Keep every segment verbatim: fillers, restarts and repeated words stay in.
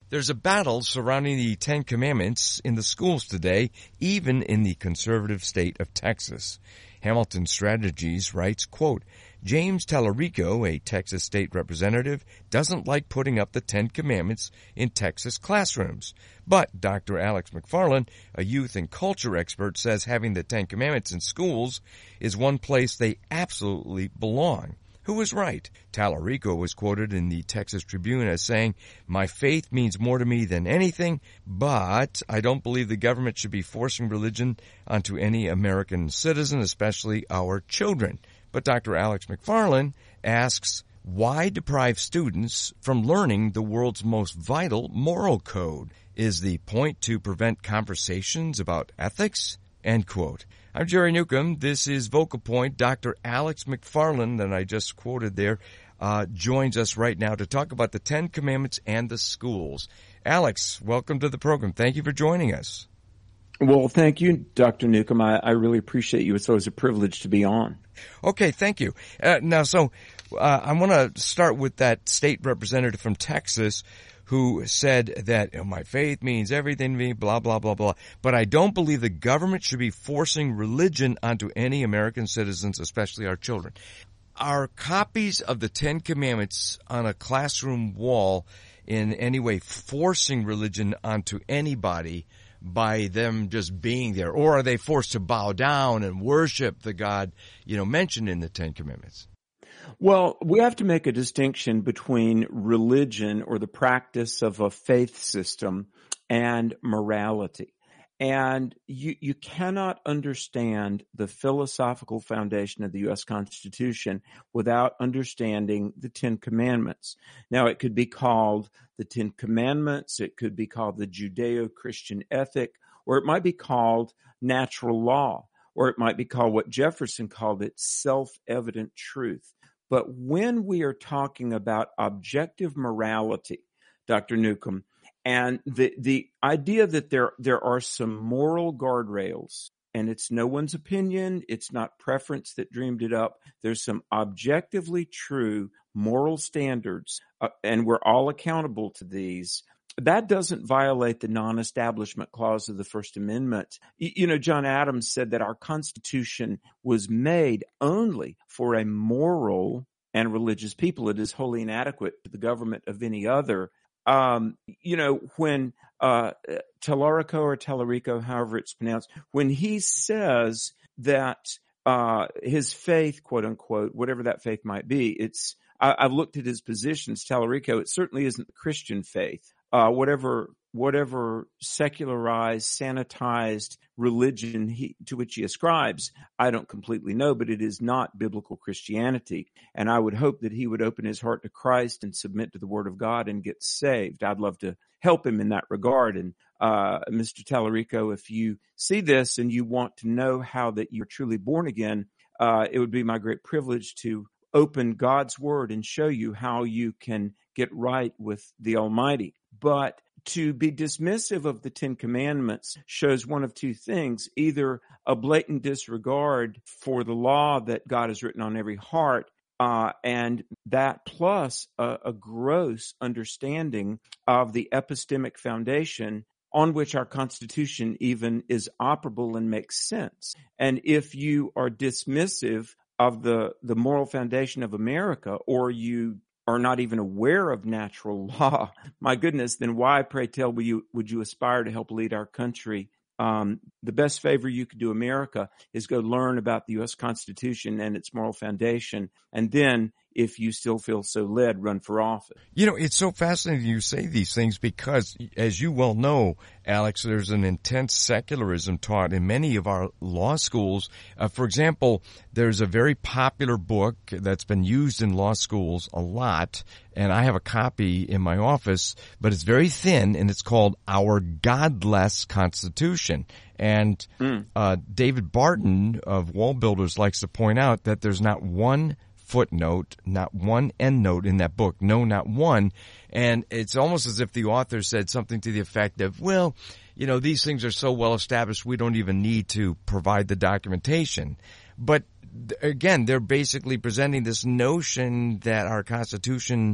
There's a battle surrounding the Ten Commandments in the schools today, even in the conservative state of Texas. Hamilton Strategies writes, quote, James Tallarico, a Texas state representative, doesn't like putting up the Ten Commandments in Texas classrooms. But Doctor Alex McFarland, a youth and culture expert, says having the Ten Commandments in schools is one place they absolutely belong. Who was right? Tallarico was quoted in the Texas Tribune as saying, my faith means more to me than anything, but I don't believe the government should be forcing religion onto any American citizen, especially our children. But Doctor Alex McFarland asks, why deprive students from learning the world's most vital moral code? Is the point to prevent conversations about ethics? End quote. I'm Jerry Newcomb. This is Vocal Point. Doctor Alex McFarland, that I just quoted there, uh, joins us right now to talk about the Ten Commandments and the schools. Alex, welcome to the program. Thank you for joining us. Well, thank you, Doctor Newcomb. I, I really appreciate you. It's always a privilege to be on. Okay, thank you. Uh, now, so uh, I want to start with that state representative from Texas who said that oh, my faith means everything to me, blah, blah, blah, blah. But I don't believe the government should be forcing religion onto any American citizens, especially our children. Are copies of the Ten Commandments on a classroom wall in any way forcing religion onto anybody by them just being there? Or are they forced to bow down and worship the God, you know, mentioned in the Ten Commandments? Well, we have to make a distinction between religion or the practice of a faith system and morality. And you, you cannot understand the philosophical foundation of the U S Constitution without understanding the Ten Commandments. Now, it could be called the Ten Commandments, it could be called the Judeo-Christian ethic, or it might be called natural law, or it might be called what Jefferson called it, self-evident truth. But when we are talking about objective morality, Doctor Newcomb, and the, the idea that there, there are some moral guardrails, and it's no one's opinion, it's not preference that dreamed it up, there's some objectively true moral standards, uh, and we're all accountable to these. That doesn't violate the non-establishment clause of the First Amendment. You know, John Adams said that our Constitution was made only for a moral and religious people. It is wholly inadequate to the government of any other. Um, you know, when uh, Tallarico or Tallarico, however it's pronounced, when he says that uh, his faith, quote unquote, whatever that faith might be, it's I, I've looked at his positions. Tallarico, it certainly isn't the Christian faith. Uh, whatever, whatever secularized, sanitized religion he, to which he ascribes, I don't completely know, but it is not biblical Christianity. And I would hope that he would open his heart to Christ and submit to the Word of God and get saved. I'd love to help him in that regard. And, uh, Mister Tallarico, if you see this and you want to know how that you're truly born again, uh, it would be my great privilege to open God's Word and show you how you can get right with the Almighty. But to be dismissive of the Ten Commandments shows one of two things, either a blatant disregard for the law that God has written on every heart, uh, and that plus a, a gross understanding of the epistemic foundation on which our Constitution even is operable and makes sense. And if you are dismissive of the, the moral foundation of America, or you are not even aware of natural law, my goodness, then why, pray tell, would you, would you aspire to help lead our country? Um, the best favor you could do America is go learn about the U S Constitution and its moral foundation, and then, if you still feel so led, run for office. You know, it's so fascinating you say these things because, as you well know, Alex, there's an intense secularism taught in many of our law schools. Uh, for example, there's a very popular book that's been used in law schools a lot, and I have a copy in my office, but it's very thin, and it's called Our Godless Constitution. And mm. uh, David Barton of Wall Builders likes to point out that there's not one footnote, not one endnote in that book. No, not one. And it's almost as if the author said something to the effect of, well, you know, these things are so well established, we don't even need to provide the documentation. But again, they're basically presenting this notion that our Constitution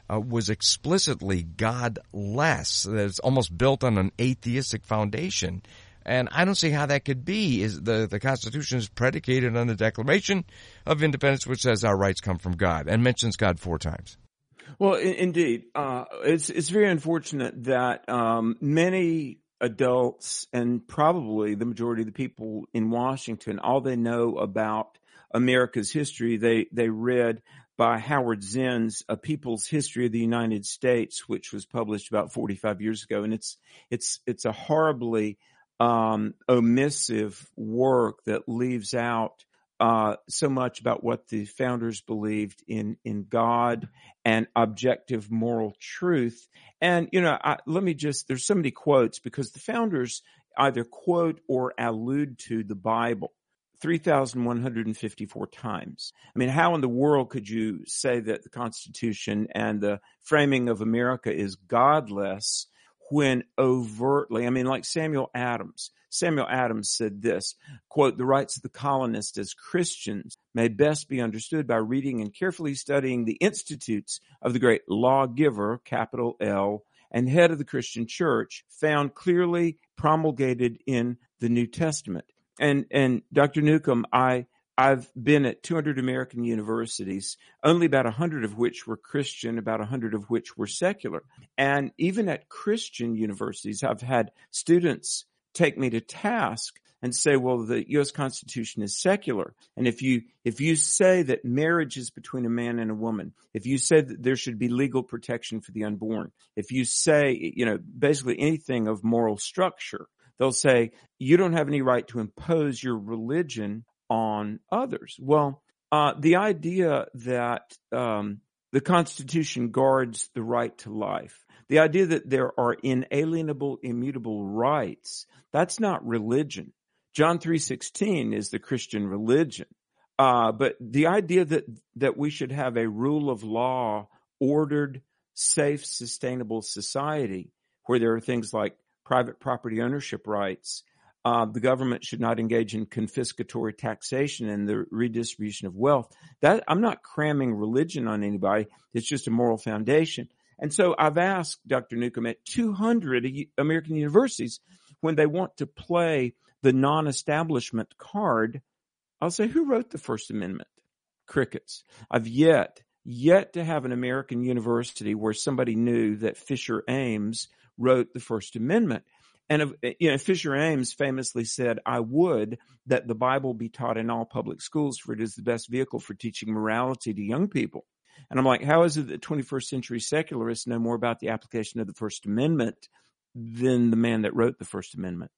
uh, was explicitly godless. It's almost built on an atheistic foundation. And I don't see how that could be. Is the, the Constitution is predicated on the Declaration of Independence, which says our rights come from God and mentions God four times. Well, in, indeed, uh, it's it's very unfortunate that um, many adults and probably the majority of the people in Washington, all they know about America's history, they they read by Howard Zinn's A People's History of the United States, which was published about forty-five years ago, and it's it's it's a horribly um, omissive work that leaves out uh, so much about what the founders believed in, in God and objective moral truth. And, you know, I, let me just, there's so many quotes because the founders either quote or allude to the Bible three thousand one hundred fifty-four times. I mean, how in the world could you say that the Constitution and the framing of America is godless when overtly, I mean, like Samuel Adams, Samuel Adams said this, quote, "The rights of the colonists as Christians may best be understood by reading and carefully studying the institutes of the great lawgiver, capital L, and head of the Christian church, found clearly promulgated in the New Testament." And, and Doctor Newcomb, I, I've been at two hundred American universities, only about one hundred of which were Christian, about one hundred of which were secular. And even at Christian universities, I've had students take me to task and say, well, the U S Constitution is secular. And if you, if you say that marriage is between a man and a woman, if you say that there should be legal protection for the unborn, if you say, you know, basically anything of moral structure, they'll say, you don't have any right to impose your religion on others. Well, uh, the idea that um, the Constitution guards the right to life, the idea that there are inalienable, immutable rights, that's not religion. John three sixteen is the Christian religion. Uh, but the idea that, that we should have a rule of law, ordered, safe, sustainable society where there are things like private property ownership rights, uh, the government should not engage in confiscatory taxation and the redistribution of wealth. That I'm not cramming religion on anybody. It's just a moral foundation. And so I've asked Doctor Newcomb at two hundred American universities when they want to play the non-establishment card, I'll say, who wrote the First Amendment? Crickets. I've yet, yet to have an American university where somebody knew that Fisher Ames wrote the First Amendment. And, you know, Fisher Ames famously said, I would that the Bible be taught in all public schools, for it is the best vehicle for teaching morality to young people. And I'm like, how is it that twenty-first century secularists know more about the application of the First Amendment than the man that wrote the First Amendment?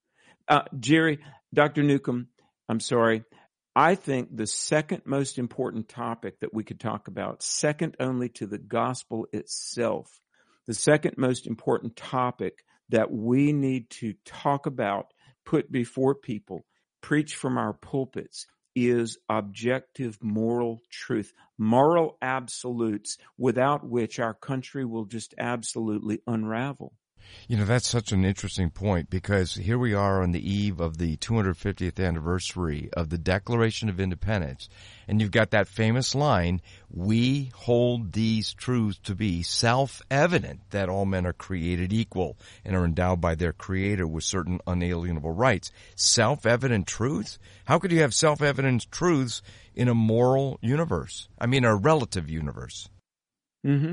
Uh, Jerry, Doctor Newcomb, I'm sorry. I think the second most important topic that we could talk about, second only to the gospel itself, the second most important topic that we need to talk about, put before people, preach from our pulpits, is objective moral truth, moral absolutes without which our country will just absolutely unravel. You know, that's such an interesting point because here we are on the eve of the two hundred fiftieth anniversary of the Declaration of Independence, and you've got that famous line, we hold these truths to be self-evident that all men are created equal and are endowed by their Creator with certain unalienable rights. Self-evident truths? How could you have self-evident truths in a moral universe? I mean, a relative universe. Mm-hmm.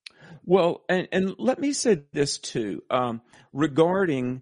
Well, and, and let me say this too, um, regarding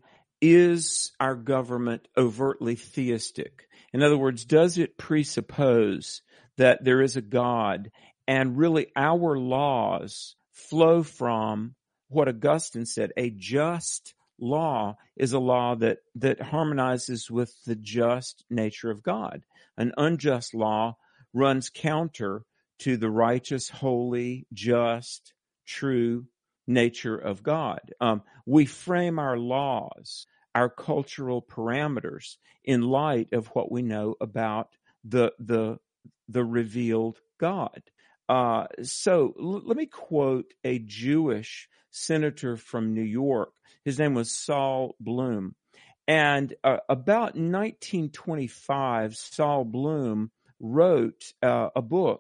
is our government overtly theistic? In other words, does it presuppose that there is a God and really our laws flow from what Augustine said, a just law is a law that, that harmonizes with the just nature of God. An unjust law runs counter to the righteous, holy, just, true nature of God. Um, we frame our laws, our cultural parameters in light of what we know about the the the revealed God. Uh, so l- let me quote a Jewish senator from New York. His name was Saul Bloom. And uh, about nineteen twenty-five, Saul Bloom wrote uh, a book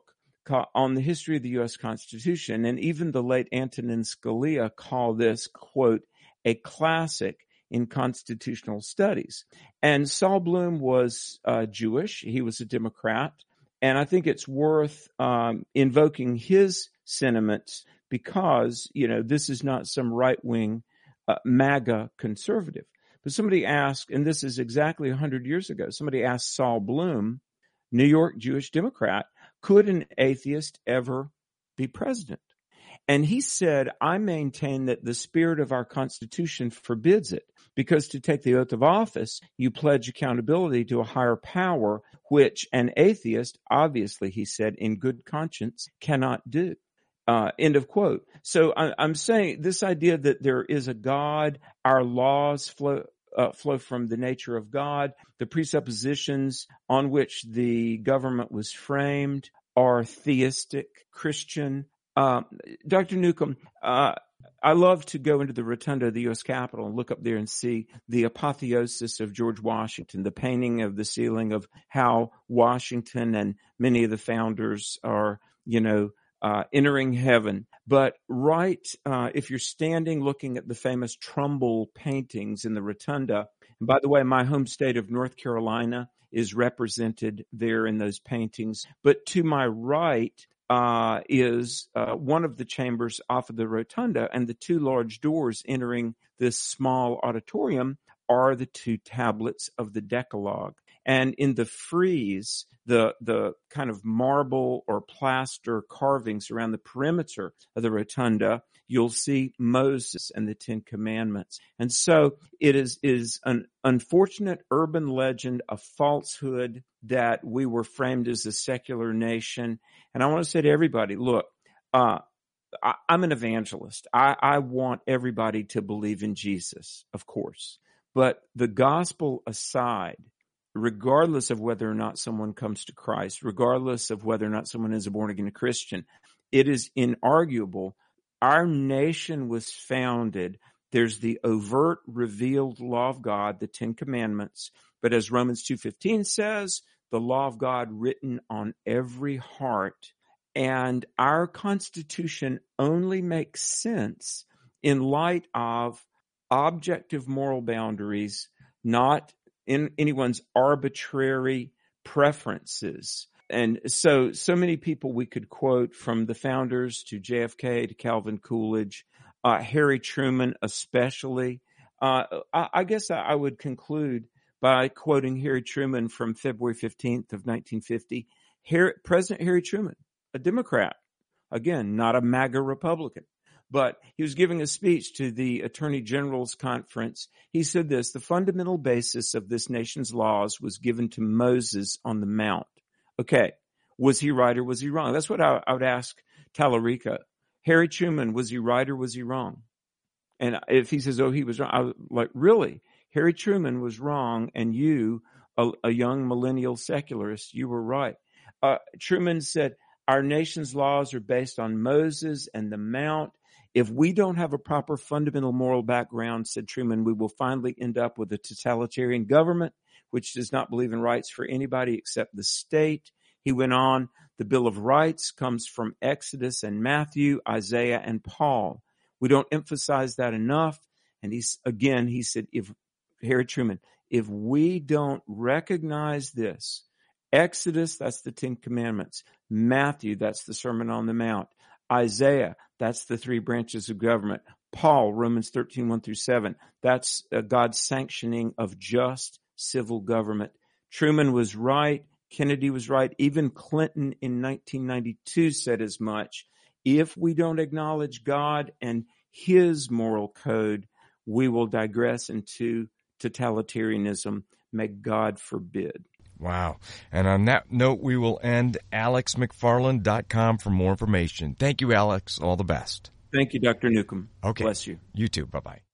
on the history of the U S Constitution, and even the late Antonin Scalia call this, quote, a classic in constitutional studies. And Saul Bloom was uh, Jewish. He was a Democrat. And I think it's worth um, invoking his sentiments because, you know, this is not some right-wing uh, MAGA conservative. But somebody asked, and this is exactly one hundred years ago, somebody asked Saul Bloom, New York Jewish Democrat, could an atheist ever be president? And he said, I maintain that the spirit of our Constitution forbids it, because to take the oath of office, you pledge accountability to a higher power, which an atheist, obviously, he said, in good conscience, cannot do. Uh, end of quote. So I, I'm saying this idea that there is a God, our laws flow Uh, flow from the nature of God. The presuppositions on which the government was framed are theistic, Christian. Uh, Doctor Newcomb, uh, I love to go into the rotunda of the U S Capitol and look up there and see the apotheosis of George Washington, the painting of the ceiling of how Washington and many of the founders are, you know, Uh, entering heaven. But right, uh, if you're standing looking at the famous Trumbull paintings in the rotunda, and by the way, my home state of North Carolina is represented there in those paintings. But to my right uh, is uh, one of the chambers off of the rotunda, and the two large doors entering this small auditorium are the two tablets of the Decalogue. And in the frieze, the the kind of marble or plaster carvings around the perimeter of the rotunda, you'll see Moses and the Ten Commandments. And so it is, is an unfortunate urban legend, a falsehood that we were framed as a secular nation. And I want to say to everybody, look, uh, I, I'm an evangelist. I, I want everybody to believe in Jesus, of course. But the gospel aside, regardless of whether or not someone comes to Christ, regardless of whether or not someone is a born-again Christian, it is inarguable. Our nation was founded. There's the overt, revealed law of God, the Ten Commandments. But as Romans two fifteen says, the law of God written on every heart. And our Constitution only makes sense in light of objective moral boundaries, not in anyone's arbitrary preferences. And so, so many people we could quote, from the founders to J F K to Calvin Coolidge, uh, Harry Truman especially. Uh, I, I guess I would conclude by quoting Harry Truman from February fifteenth of nineteen fifty. Harry, President Harry Truman, a Democrat, again, not a MAGA Republican, but he was giving a speech to the Attorney General's conference. He said this: the fundamental basis of this nation's laws was given to Moses on the Mount. Okay, was he right or was he wrong? That's what I, I would ask Tallarico. Harry Truman, was he right or was he wrong? And if he says, oh, he was wrong, I was like, really? Harry Truman was wrong, and you, a, a young millennial secularist, you were right. Uh, Truman said, our nation's laws are based on Moses and the Mount. If we don't have a proper fundamental moral background, said Truman, we will finally end up with a totalitarian government which does not believe in rights for anybody except the state. He went on, the Bill of Rights comes from Exodus and Matthew, Isaiah and Paul. We don't emphasize that enough. And he's, again, he said, if Harry Truman, if we don't recognize this, Exodus, that's the Ten Commandments. Matthew, that's the Sermon on the Mount. Isaiah, that's the three branches of government. Paul, Romans thirteen, one through seven, that's uh, God's sanctioning of just civil government. Truman was right. Kennedy was right. Even Clinton in nineteen ninety-two said as much. If we don't acknowledge God and his moral code, we will digress into totalitarianism. May God forbid. Wow. And on that note, we will end. alex mcfarland dot com for more information. Thank you, Alex. All the best. Thank you, Doctor Newcomb. Okay. Bless you. You too. Bye-bye.